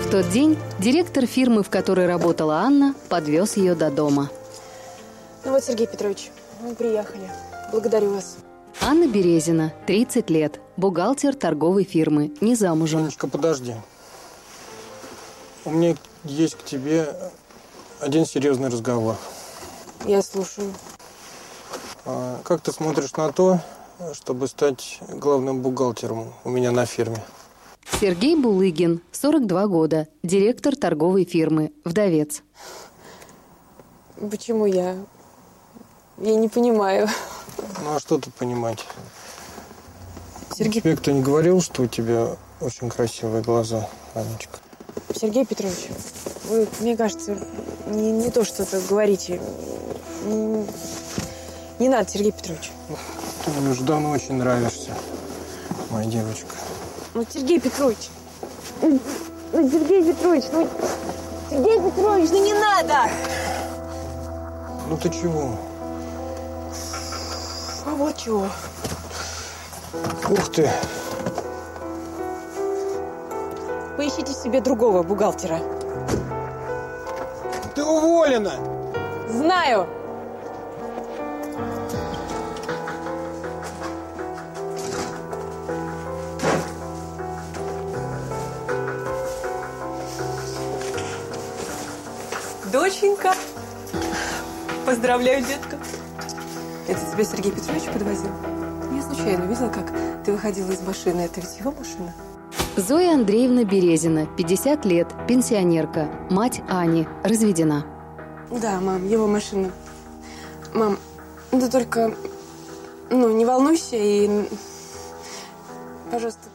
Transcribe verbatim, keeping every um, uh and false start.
В тот день директор фирмы, в которой работала Анна, подвез ее до дома. Ну вот, Сергей Петрович, мы приехали. Благодарю вас. Анна Березина, тридцать лет, бухгалтер торговой фирмы, не замужем. Анечка, подожди. У меня есть к тебе один серьезный разговор. Я слушаю. А как ты смотришь на то, чтобы стать главным бухгалтером у меня на фирме? Сергей Булыгин, сорок два года, директор торговой фирмы, вдовец. Почему я? Я не понимаю. Ну, а что тут понимать? Сергей... Тебе кто не говорил, что у тебя очень красивые глаза, Анечка? Сергей Петрович, вы, мне кажется, не, не то что-то говорите. Не, не надо, Сергей Петрович. Ты мне уже давно очень нравишься, моя девочка. Ну, Сергей Петрович. Ну, Сергей Петрович, ну... Сергей Петрович, ну не надо! Ну ты чего? А вот чего. Ух ты! Поищите себе другого бухгалтера. Ты уволена! Знаю! Доченька, поздравляю, детка. Это тебя Сергей Петрович подвозил? Я случайно увидела, как ты выходила из машины. Это ведь его машина? Зоя Андреевна Березина, пятьдесят лет, пенсионерка, мать Ани, разведена. Да, мам, его машина. Мам, да только, ну, не волнуйся и, пожалуйста,